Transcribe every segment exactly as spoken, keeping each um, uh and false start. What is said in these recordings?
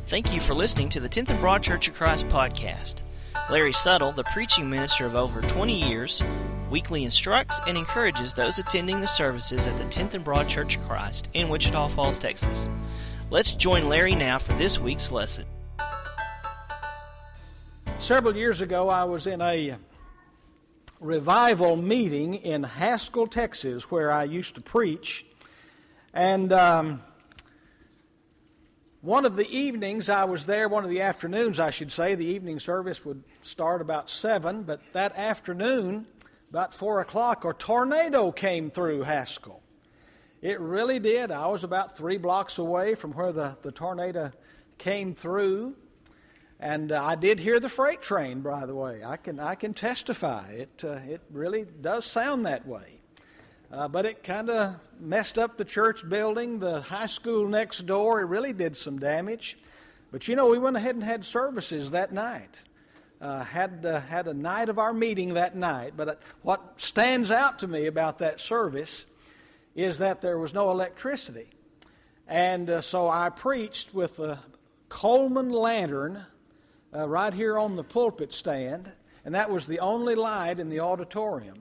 Thank you for listening to the tenth and Broad Church of Christ podcast. Larry Suttle, the preaching minister of over twenty years, weekly instructs and encourages those attending the services at the tenth and Broad Church of Christ in Wichita Falls, Texas. Let's join Larry now for this week's lesson. Several years ago, I was in a revival meeting in Haskell, Texas, where I used to preach. And um, one of the evenings I was there, one of the afternoons, I should say, the evening service would start about seven, but that afternoon, about four o'clock, a tornado came through Haskell. It really did. I was about three blocks away from where the, the tornado came through. And uh, I did hear the freight train, by the way. I can I can testify. It uh, it really does sound that way. Uh, but it kind of messed up the church building, the high school next door. It really did some damage. But you know, we went ahead and had services that night. Uh, had uh, had a night of our meeting that night. But uh, what stands out to me about that service is that there was no electricity. And uh, so I preached with a Coleman lantern Uh, right here on the pulpit stand, and that was the only light in the auditorium.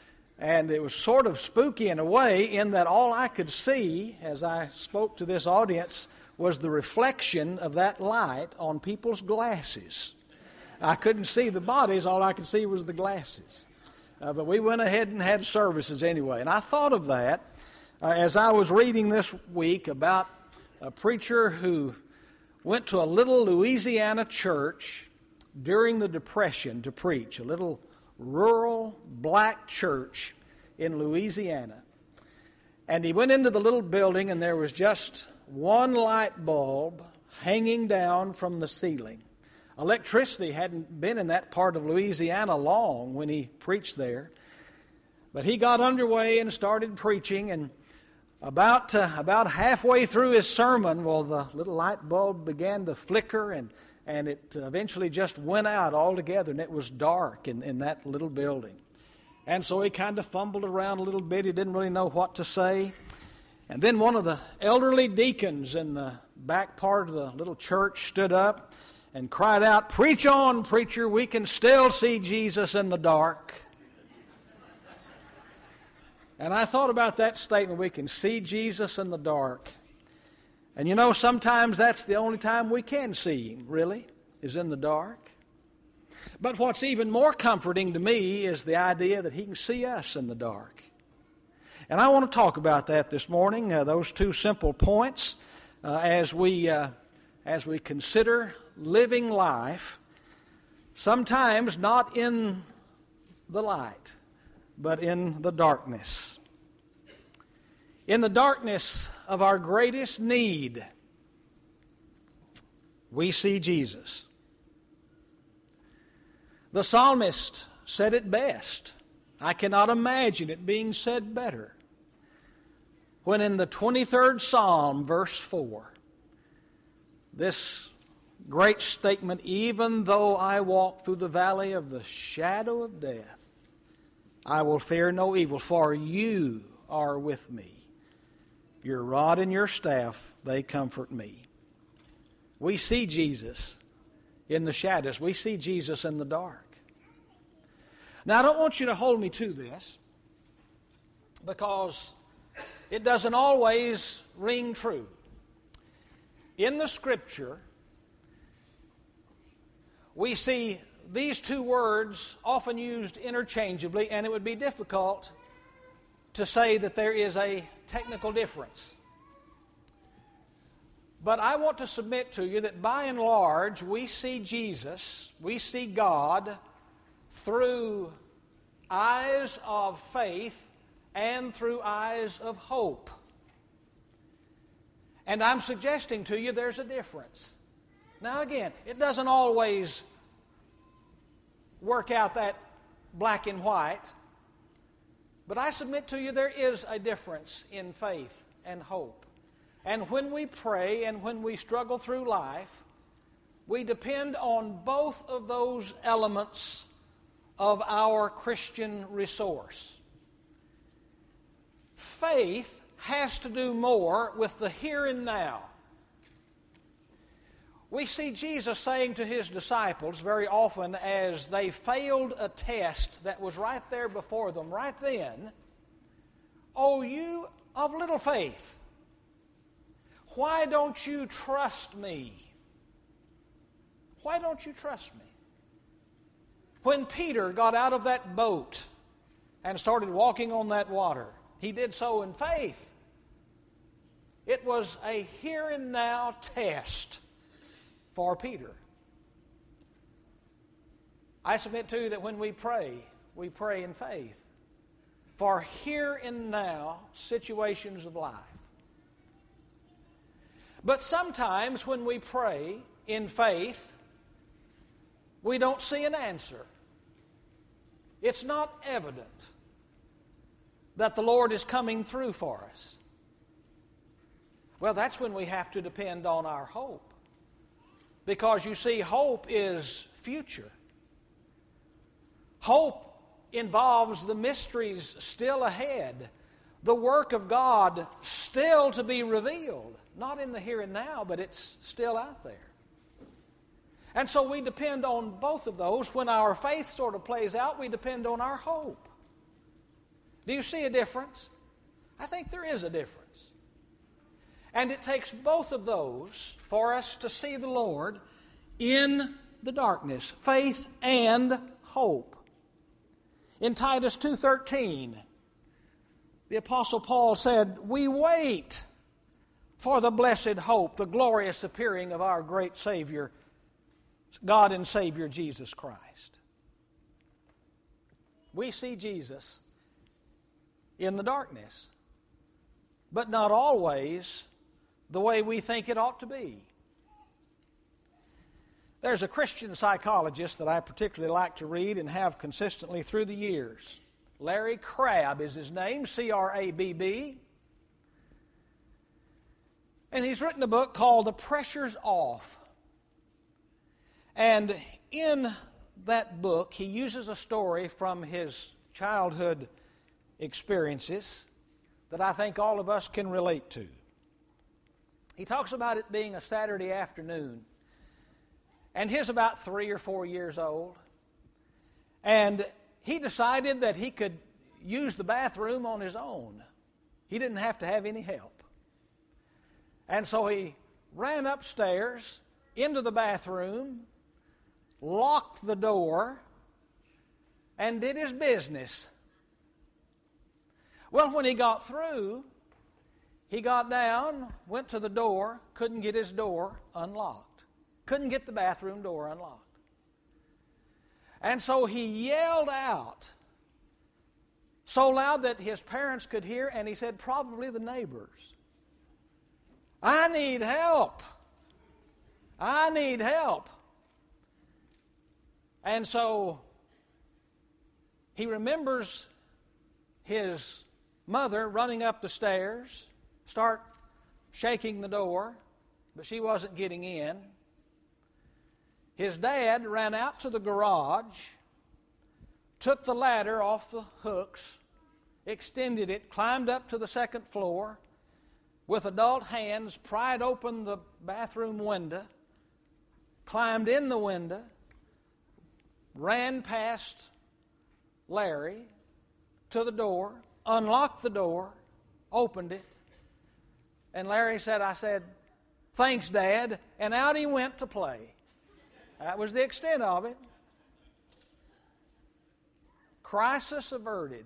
And it was sort of spooky in a way in that all I could see as I spoke to this audience was the reflection of that light on people's glasses. I couldn't see the bodies, all I could see was the glasses. Uh, but we went ahead and had services anyway. And I thought of that uh, as I was reading this week about a preacher who went to a little Louisiana church during the Depression to preach, a little rural black church in Louisiana. And he went into the little building, and there was just one light bulb hanging down from the ceiling. Electricity hadn't been in that part of Louisiana long when he preached there. But he got underway and started preaching, and About uh, about halfway through his sermon, well, the little light bulb began to flicker, and, and it eventually just went out altogether, and it was dark in, in that little building. And so he kind of fumbled around a little bit. He didn't really know what to say. And then one of the elderly deacons in the back part of the little church stood up and cried out, "Preach on, preacher, we can still see Jesus in the dark." And I thought about that statement, we can see Jesus in the dark. And you know, sometimes that's the only time we can see Him, really, is in the dark. But what's even more comforting to me is the idea that He can see us in the dark. And I want to talk about that this morning, uh, those two simple points, uh, as we uh, as we consider living life, sometimes not in the light, but in the darkness. In the darkness of our greatest need, we see Jesus. The psalmist said it best. I cannot imagine it being said better. When in the twenty-third Psalm, verse four, this great statement, "Even though I walk through the valley of the shadow of death, I will fear no evil, for you are with me. Your rod and your staff, they comfort me." We see Jesus in the shadows. We see Jesus in the dark. Now, I don't want you to hold me to this, because it doesn't always ring true. In the Scripture, we see these two words often used interchangeably, and it would be difficult to say that there is a technical difference. But I want to submit to you that by and large, we see Jesus, we see God through eyes of faith and through eyes of hope. And I'm suggesting to you there's a difference. Now again, it doesn't always work out that black and white. But I submit to you there is a difference in faith and hope. And when we pray and when we struggle through life, we depend on both of those elements of our Christian resource. Faith has to do more with the here and now. We see Jesus saying to his disciples very often as they failed a test that was right there before them, right then, "O you of little faith, why don't you trust me? Why don't you trust me?" When Peter got out of that boat and started walking on that water, he did so in faith. It was a here and now test for Peter. I submit to you that when we pray, we pray in faith for here and now situations of life. But sometimes when we pray in faith, we don't see an answer. It's not evident that the Lord is coming through for us. Well, that's when we have to depend on our hope. Because you see, hope is future. Hope involves the mysteries still ahead, the work of God still to be revealed. Not in the here and now, but it's still out there. And so we depend on both of those. When our faith sort of plays out, we depend on our hope. Do you see a difference? I think there is a difference. And it takes both of those for us to see the Lord in the darkness, faith and hope. In Titus two thirteen, the Apostle Paul said, "We wait for the blessed hope, the glorious appearing of our great Savior, God and Savior Jesus Christ." We see Jesus in the darkness, but not always the way we think it ought to be. There's a Christian psychologist that I particularly like to read and have consistently through the years. Larry Crabb is his name, C R A B B. And he's written a book called The Pressure's Off. And in that book, he uses a story from his childhood experiences that I think all of us can relate to. He talks about it being a Saturday afternoon, and he's about three or four years old, and he decided that he could use the bathroom on his own. He didn't have to have any help. And so he ran upstairs into the bathroom, locked the door, and did his business. Well, when he got through, he got down, went to the door, couldn't get his door unlocked. Couldn't get the bathroom door unlocked. And so he yelled out so loud that his parents could hear, and he said, probably the neighbors, "I need help. I need help." And so he remembers his mother running up the stairs, start shaking the door, but she wasn't getting in. His dad ran out to the garage, took the ladder off the hooks, extended it, climbed up to the second floor, with adult hands, pried open the bathroom window, climbed in the window, ran past Larry to the door, unlocked the door, opened it, and Larry said, I said, "Thanks, Dad," and out he went to play. That was the extent of it. Crisis averted.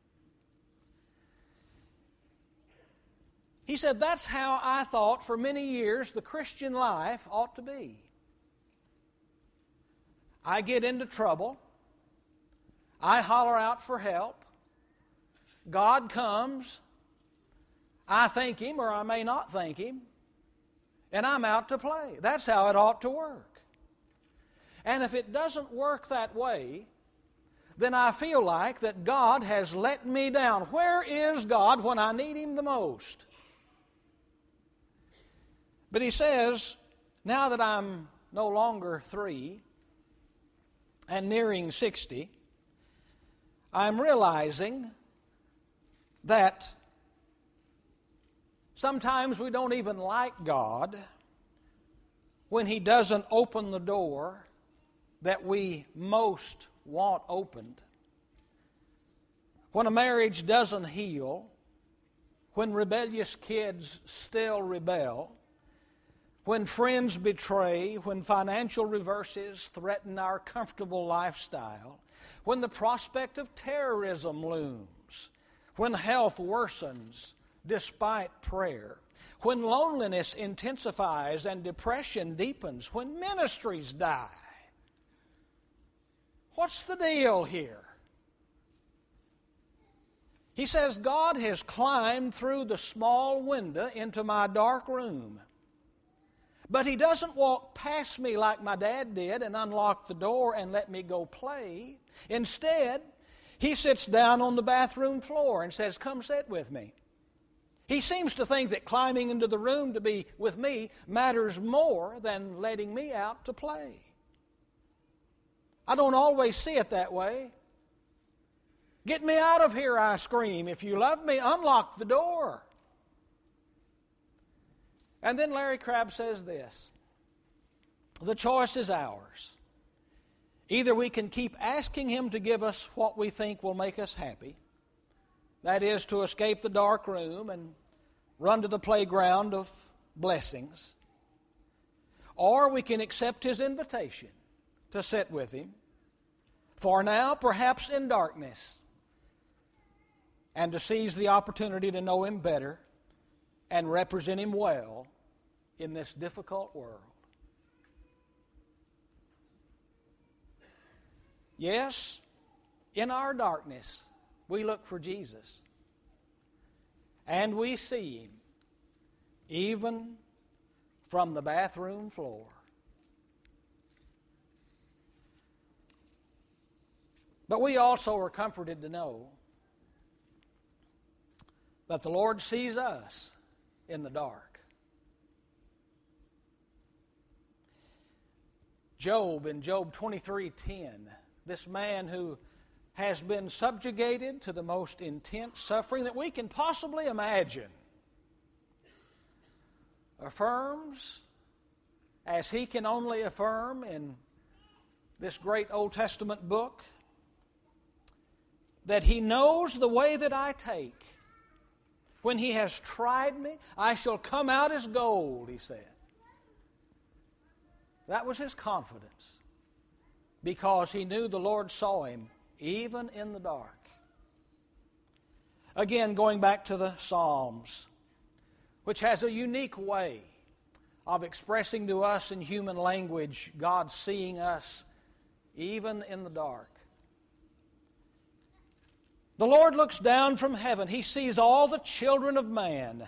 He said, that's how I thought for many years the Christian life ought to be. I get into trouble. I holler out for help. God comes. I thank Him, or I may not thank Him, and I'm out to play. That's how it ought to work. And if it doesn't work that way, then I feel like that God has let me down. Where is God when I need Him the most? But he says, now that I'm no longer three and nearing sixty, I'm realizing that sometimes we don't even like God when He doesn't open the door that we most want opened, when a marriage doesn't heal, when rebellious kids still rebel, when friends betray, when financial reverses threaten our comfortable lifestyle, when the prospect of terrorism looms, when health worsens despite prayer, when loneliness intensifies and depression deepens, when ministries die. What's the deal here? He says, God has climbed through the small window into my dark room. But He doesn't walk past me like my dad did and unlock the door and let me go play. Instead, He sits down on the bathroom floor and says, come sit with me. He seems to think that climbing into the room to be with me matters more than letting me out to play. I don't always see it that way. Get me out of here, I scream. If you love me, unlock the door. And then Larry Crabb says this: the choice is ours. Either we can keep asking Him to give us what we think will make us happy, that is, to escape the dark room and run to the playground of blessings, or we can accept His invitation to sit with Him, for now, perhaps in darkness, and to seize the opportunity to know Him better and represent Him well in this difficult world. Yes, in our darkness, we look for Jesus, and we see Him even from the bathroom floor. But we also are comforted to know that the Lord sees us in the dark. Job, in Job twenty-three ten, this man who has been subjugated to the most intense suffering that we can possibly imagine, affirms, as he can only affirm in this great Old Testament book, that he knows the way that I take. When He has tried me, I shall come out as gold, he said. That was his confidence, because he knew the Lord saw him even in the dark. Again, going back to the Psalms, which has a unique way of expressing to us in human language God seeing us even in the dark. The Lord looks down from heaven. He sees all the children of man.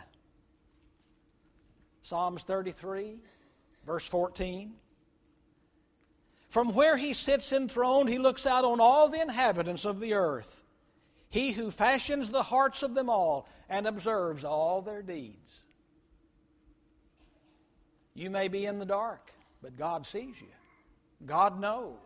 Psalms thirty-three, verse fourteen. From where He sits enthroned, He looks out on all the inhabitants of the earth. He who fashions the hearts of them all and observes all their deeds. You may be in the dark, but God sees you. God knows.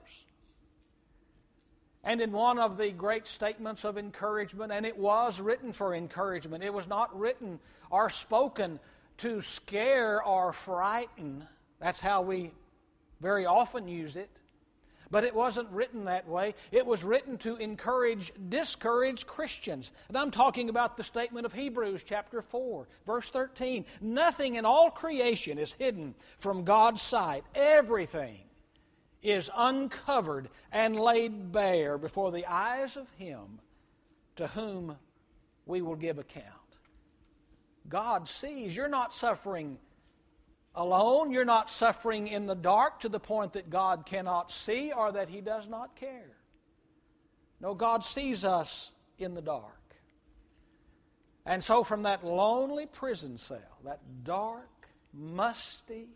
And in one of the great statements of encouragement, and it was written for encouragement, it was not written or spoken to scare or frighten. That's how we very often use it. But it wasn't written that way. It was written to encourage discouraged Christians. And I'm talking about the statement of Hebrews chapter four, verse thirteen. Nothing in all creation is hidden from God's sight. Everything is uncovered and laid bare before the eyes of Him to whom we will give account. God sees. You're not suffering alone. You're not suffering in the dark to the point that God cannot see or that He does not care. No, God sees us in the dark. And so from that lonely prison cell, that dark, musty,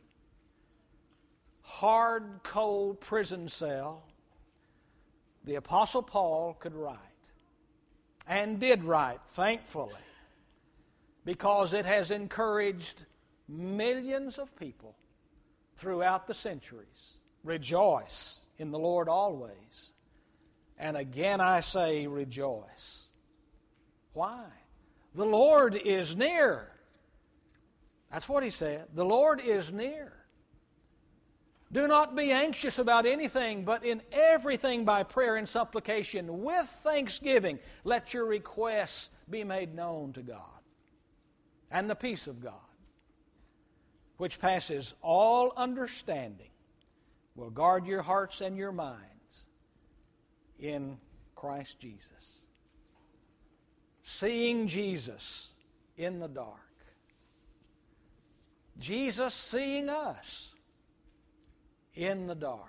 hard, cold prison cell, the Apostle Paul could write, and did write, thankfully, because it has encouraged millions of people throughout the centuries. Rejoice in the Lord always. And again I say rejoice. Why? The Lord is near. That's what he said. The Lord is near. Do not be anxious about anything, but in everything by prayer and supplication, with thanksgiving, let your requests be made known to God. And the peace of God, which passes all understanding, will guard your hearts and your minds in Christ Jesus. Seeing Jesus in the dark. Jesus seeing us in the dark.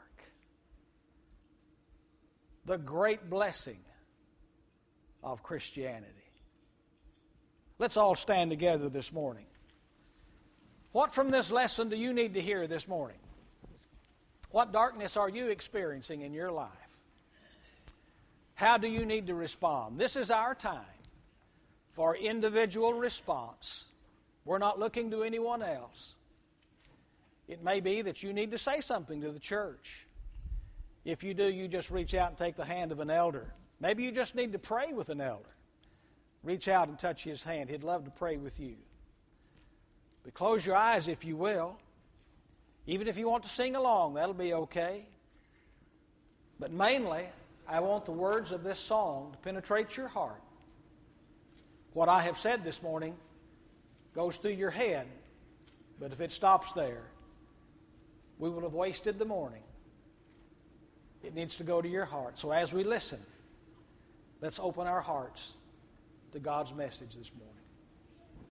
The great blessing of Christianity. Let's all stand together this morning. What from this lesson do you need to hear this morning? What darkness are you experiencing in your life? How do you need to respond? This is our time for individual response. We're not looking to anyone else. It may be that you need to say something to the church. If you do, you just reach out and take the hand of an elder. Maybe you just need to pray with an elder. Reach out and touch his hand. He'd love to pray with you. But close your eyes if you will. Even if you want to sing along, that'll be okay. But mainly, I want the words of this song to penetrate your heart. What I have said this morning goes through your head, but if it stops there, we will have wasted the morning. It needs to go to your heart. So as we listen, let's open our hearts to God's message this morning.